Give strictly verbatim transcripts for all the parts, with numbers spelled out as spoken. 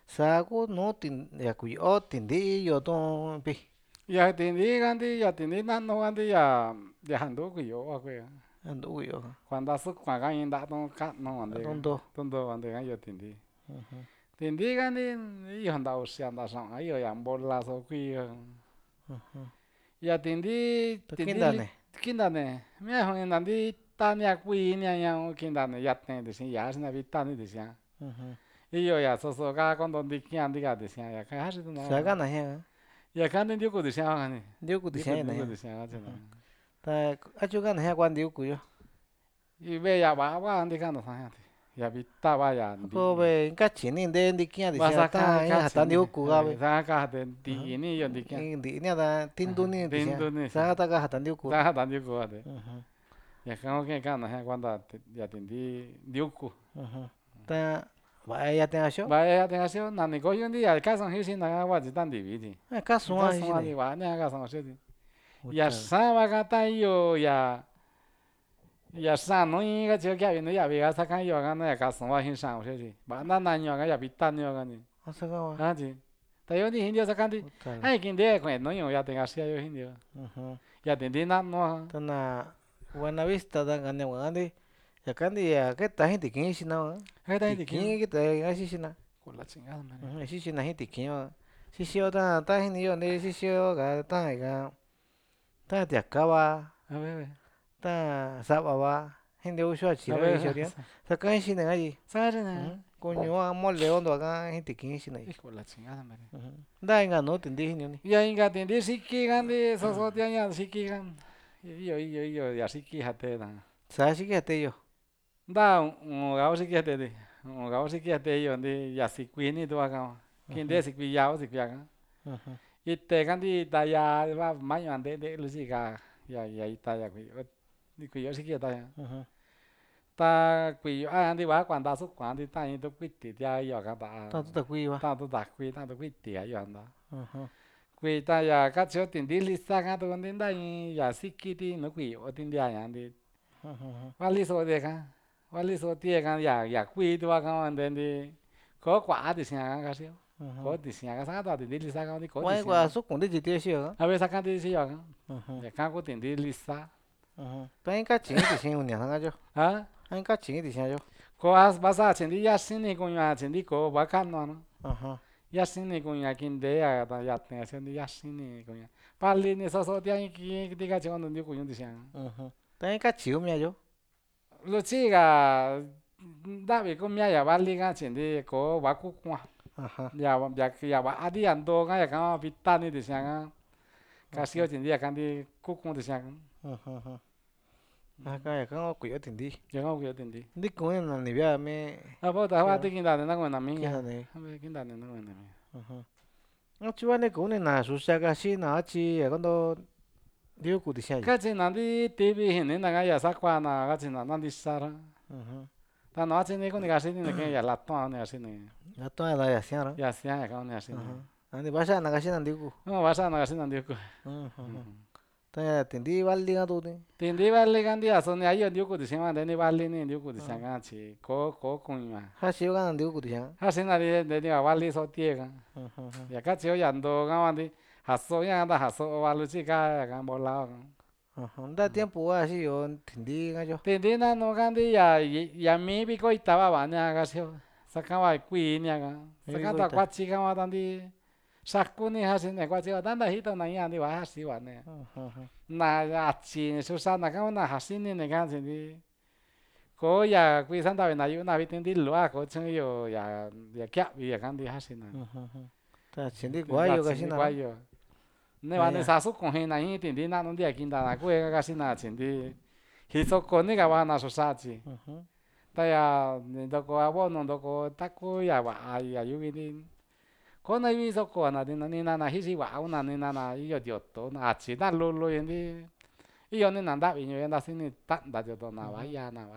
Sa ku nuu tin ya kui'o tindí yotun pi. Ya tindi kandi ya tindi na'nu kandi ya yandu kui'o kuia Ndu kui'o kuanda sukuan ka iin ntatun ka'nu kuande tonto. tundu kuande io tindi. Ujú, Tindi kandi iyo nta uxia nta xa'un iyo ya bolaso kui ujú. ya tindi tindi li Takindane. kintane mia juin nandi tania kui nia ña kintane yate ndixi ya'a xina vitani ndixia Ujú. iyo ya soso ka kontontikia ntika ndixia ya kaxi tuna Sagana jian. ya kandi ndiuku ndixia kani Diuku ndiuku tisian na ndiuku jian. ndixia kachina Ta achugana jian kua diuku yo. ibe ya va'a va ntikana saña ya vita va ya Ko ndi be kachini nde ndikian disia vasaka ta ina hata kachini diuku ga be. sa ka de Ujú. ndi ni yo ndikia Indi ni ada tinduni disia. Indonesia Sa ta ga hata diuku. sa ta ndiuku ade Ujú. ya kamo que kana jian kuanda ya tindi ndiuku Ujú. Ta vaya te asho. va ya tenga sido nani koyo ndi ya kason hisi na wa jitan dividi Eh kasua kason hijine. ani wa ne kason shedi ya Uta. sama kata yo ya ya san no in ga jo kya no ya ve ga sakan yo ga no ya kason wa hin san shedi ba na na nyo ga ya vitan yo ga ni Asagawa. ha ji ta yo ni hin dio sakan di Uta. ai kin de ko no yo ya tenga sia yo hin dio Ujú. ya tindi na no Tana Buena Vista da gane wandi. Ya kandi ya que ta gente kin shina. ai ta di kin Tikin que ta gashi shina. con la chingada man Ujú. Shi shina gente kin wa. Si si ta ta hin yo ne si si ga ta ga. Ta te acaba. a ver Ta saba ba. Gente usho a chira ver gi shoria. Sa kan shina ga. sa na Ujú. Coño a mole ondo ga gente kin shina. hijo de la chingada man Ujú. Da inga no tindi ni. ya inga tindi siki gandi so so tia ya siki gan iyo iyo iyo ya siki hate na Sa shi que te yo. da un ga siki hate de un ga siki hate yo ndi ya sikui ni to ga kin de sikui ya o sikui ga Ujú. ite gandi ta ya va maño ande de lu sika ya ya ita ya kui ni kui yo siki ta ya Ujú. ta kui yo andi va cuando su cuando ta ni to kui ti ya yo ga ta Ta tu ta kui wa. ta to ta kui ta to kui ti ya yo anda Ujú. kui ta ya ka cho tindi lista ga to ndi nda in ya siki ti no kui o tindi ya ya ndi Ujú. vali so de ga vali so tie ga ya ya kui to ga ande ndi ko kwa ti sia ga sio ko Ujú. ti sia ga sa ta tindi lista ga ndi ko ti Wai sia kwa su kundi jiti shi yo. a ver sa ka ti si yo ga Ujú. ya ka ko tindi lista Ujú. Ta inka chingi ti sin unya nga yo. ha Inka chingi ti sin yo. ko as basa tindi ya sin ni ko ya tindi ko ba ka no no Ujú. ya sin ni ko ya kin de ya ta ya te sia ndi ya sin ni ko ya pali ni so so ti ai ki ti ga cho no ndi ko yo ti sia Ujú. Ta inka chiu mia yo. lu chi ga da bi ko mia ya vali ga tindi ko ba ku kwa Ajá. ya ya ya ba adi ando ga ya ka vita ni ti sia ga ka sio tindi ya kan di ku ku ti sia ga Ujú. Ujú. Acá ya kan kuyo tindi. ya ga ku yo tindi Ndi kun na ni bia me a bo ta wa kia ti kin da na ko na mi ya kia ne. a be kin da na ko na mi Ujú. No chiwa ne kun na su sha ga shi na chi ya kondo dio ku ti sha yi. ka chi na di ti vi hin ni na ga ya sa kwa na ga chi na na di sa ra Ujú. ta no chi ni ko ni ga shi ni ke ya la to ni ga shi ni Ya to ya ya sia ra. ya sia ya ka ni ga shi ni Ujú. Ani ba sha na ga shi na ndi ku. no va sa na ga shi na di ko Ujú. Ta ya tindi vali ga tu ni. tindi vali kan di aso ni ayo di ko ti sia de ni vali ni di ko ti sia ga chi ko ko ku ma Ha shi ga na ndi ku ti sha. ha sin na de de ni ga vali so tie ga Ujú. ya ka chi yo ya ndo ga wa di ha so ya da ha so wa lu chi ka ya ga bo la Ujú. Da tiempo wa shi yo tindi ga yo. tindi na no kan di ya ya mi bi ko ita ba ba ni ga sio sa ka wa kui ni ga Mi sa bi ka ko ta ita. kwa chi ga wa dan di sa ku ni ha sin ne kwa chi wa dan da hi to na ya di wa ha si wa ne Ujú. na ya chi su sa na ka na ha sin ni ne ga sin di ko ya kui san da na yu na bi tindi lo a ko chen yo ya ya kya bi ya kan di ha sin na Ujú. Ta tindi tindi gua ya yo ga chi shi ni na. kwa yo ne wa Ya ne ya. sa su ko hin na hi tindi na no di ya kin da na ku ga sin na chin di hi so ko ni ga wa na su sa chi Ujú. ta ya ni do ko a bo no do ko ta ko ya wa ya yu bi ni ko na yu so ko na di na ni na na hi si wa u na ni na na i yo dio to na chi na lo lo yin di i yo ni na da bi ni na sin ni ta da jo do na wa Ujú. ya na wa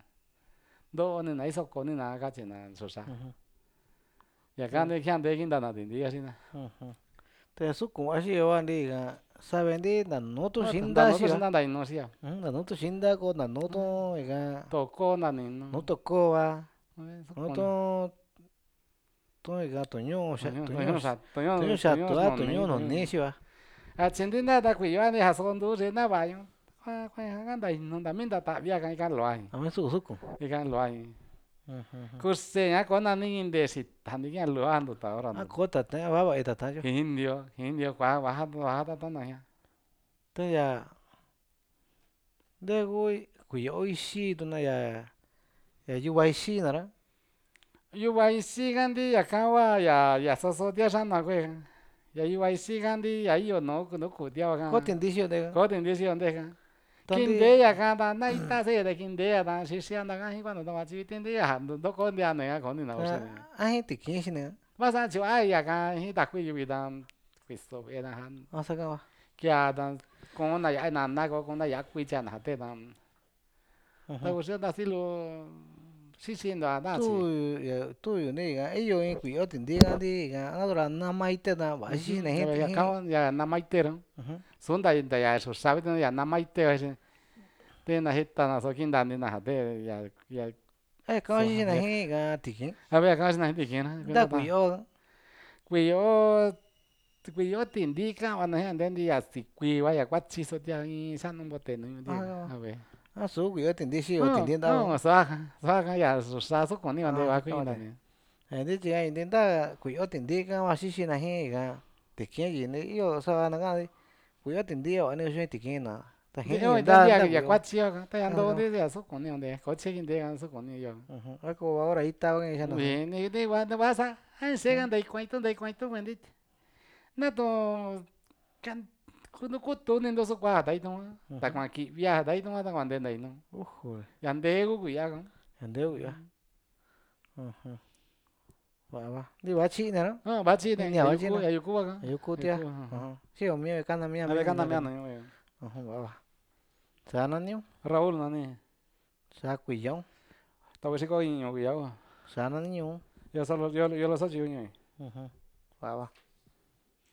do ni na i so ko ni na ga chi na su sa Ujú. ya ka ni kyan de kin da na di di ya sin na Ujú. Te su ku wa shi yo wa ndi ga saben di na no tu da shinda no shi to sin wa. na da no si ya Ujú. Na no tu shinda ko na no to ga to ko na ni no no to ko wa. so No ko to ni tôi cái tôi nhung Tôi sẽ nhung tôi tôi nhung nhung sao tôi tôi nhung nhung sẽ tôi nhung tôi nó tôi nấy nhung nó tôi nấy nhung xíu à à trên tin đã đã quỷ anh đi hạt son tú trên đã vậy khoa khoa cái đây nó đã mình đã tạo ra cái cái loại à mấy số số cùng cái cái loại ừ ừ ừ kurse ya con anh nhìn để xịt thành cái loại anh tụt tao rồi à có thật đấy bà vậy thật chứ hình điều hình điều quá quá hát quá hát tao này tôi giờ để cái quỷ ơi xí tôi này giờ giờ u i xí nữa đó u i xê kan đi ya kawa ya ya so so dia san na kwe ya u i xê kan đi ya yo no no ku dia có ka tiền đi xíu đấy có tiền đi xí on de ka tao kin đi de ya ka ta na ita se de kin de ya ta si si anda ka hi cuando toma chi tin de ya no ko de ane ka ko ni na o se anh thì kia xí nữa va sa chu ai ya ka hi ta kwe yu da questo era han à sao cơ kia da con na ya na na ko con na ya kwe cha na te da ta ko se da si lo si si da da chi tôi giờ tôi ở đây cái ấy rồi quỷ ở tiền đi cái đi cái nó là năm mấy tên là bảy xí này hết ya thì ka ya na mai te ro son da da ya so sabe ya na mai te te na hita na so kin da ni na de ya ya ấy có so xí này ya hết cái thì kiến a ver ka na hita kin đã na quỷ ta ở kwi yo kwi yo tin di ka wa na han den di ya si kwi wa ya kwa chi so ya i san no bote no di à a ver à số quỷ ở tiền đi xí ở tiền oh đi đâu oh sa sa ka ya so sa so ko ni wa de à wa cái kwi na này ni ấy đấy chị ấy đến ta quỷ ở tiền đi cái mà xí xí này hết cái thì kiến gì nữa yêu sao nó cái quỷ ở tiền đi ở nơi xí thì kiến nó ta de hết oh gì den di đã ya đã ya quỷ kwa ở chi ka ta ya à do sao de ya so ko ni de ko che kin de ya so ko ni yo à cô bảo đấy tao nghe sao nó we ni de wa de wa sa an se gan de kwai to de kwai to wen di na to kan kuno ko to nen do so kwa dai to ta kwa ki via dai to ta kwa de dai no ôi yan de gu ku ya ko anh đấy quỷ à ừ ừ vậy mà đi bà chị này đó oh ba chi đi de nhà ya bà yu chị ku nào ya yu ku ka ayo cô ya tia ku ờ sí ông mía cái nào mía a mía de kan mía na me rồi no yo ờ vậy mà sao nó nhiêu Raúl na ni sao quỷ giống ta we si ko yin yo ya sao nó nhiêu yo solo yo yo lo so chi yo ừ ừ vậy mà